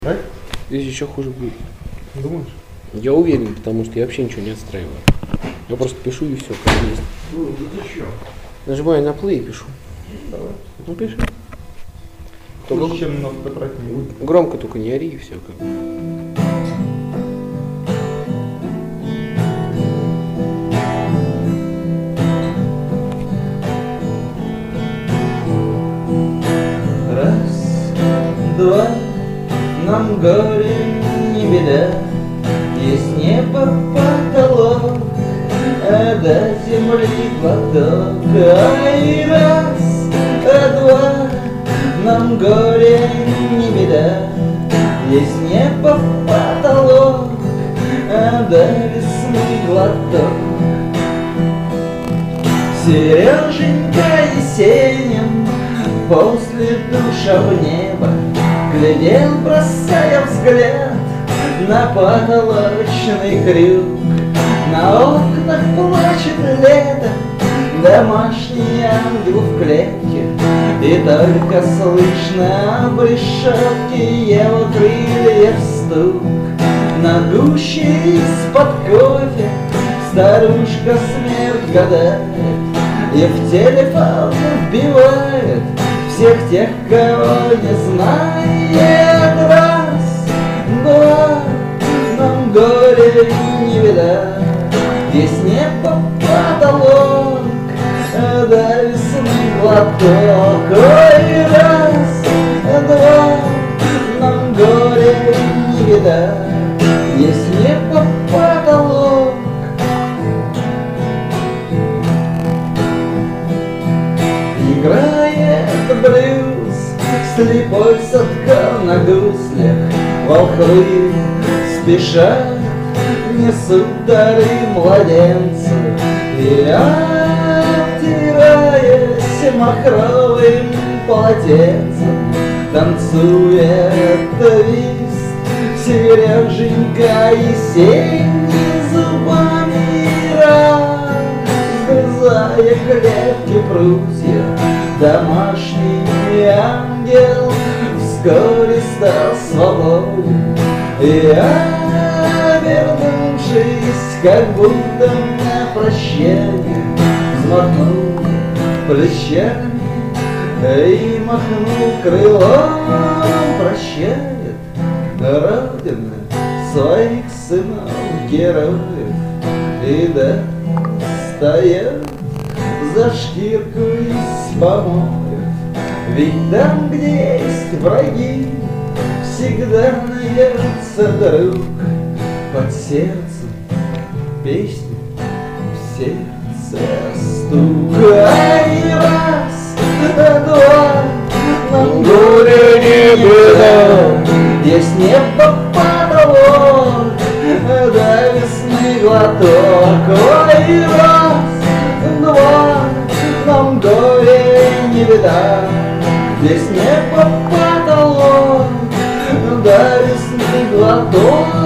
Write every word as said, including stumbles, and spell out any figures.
Так? Здесь еще хуже будет. Думаешь? Я уверен, потому что я вообще ничего не отстраиваю. Я просто пишу и все, как есть. Ну, да ты чё? Нажимаю на play и пишу. Давай. Ну пиши. Хуже, Только чем на фотоаппарате не будет. громко только не ори и все как бы. Раз, два, нам горе не беда, есть небо потолок, а до земли глоток. Ай, раз, а два, нам горе не беда, есть небо потолок, а до весны глоток. Сереженька Есенин после душа в небо глядел, бросая взгляд на потолочный крюк. На окнах плачет лето, домашний ангел в клетке, и только слышно об решетке его крыльев стук. На гуще из-под кофе старушка смерть гадает и в телефон вбивает всех тех, кого не знает. Раз, два, нам горе не видать, есть небо потолок, а до весны глоток. Ой, раз, два, нам горе не видать, есть небо потолок. Играет блюз, слепой садка на гуслях, волхвы спешат, несут дары младенцу, и обтираясь махровым полотенцем, танцует твист Сереженька Есенин зубами разгрызая клетки прутья. Домашний ангел вскоре стал свободен, и, обернувшись, как будто на прощание, взмахнул плечами и махнул крылом. Прощает Родина своих сынов героев и достает за шкирку из помоев. Ведь там, где есть враги, всегда найдется друг. Под сердцем песня, в сердце стук. Ай, раз, два, нам горе не беда, есть небо потолок, до весны глоток. Ой, раз, два, нам горе не беда, есть небо потолок, до весны глоток.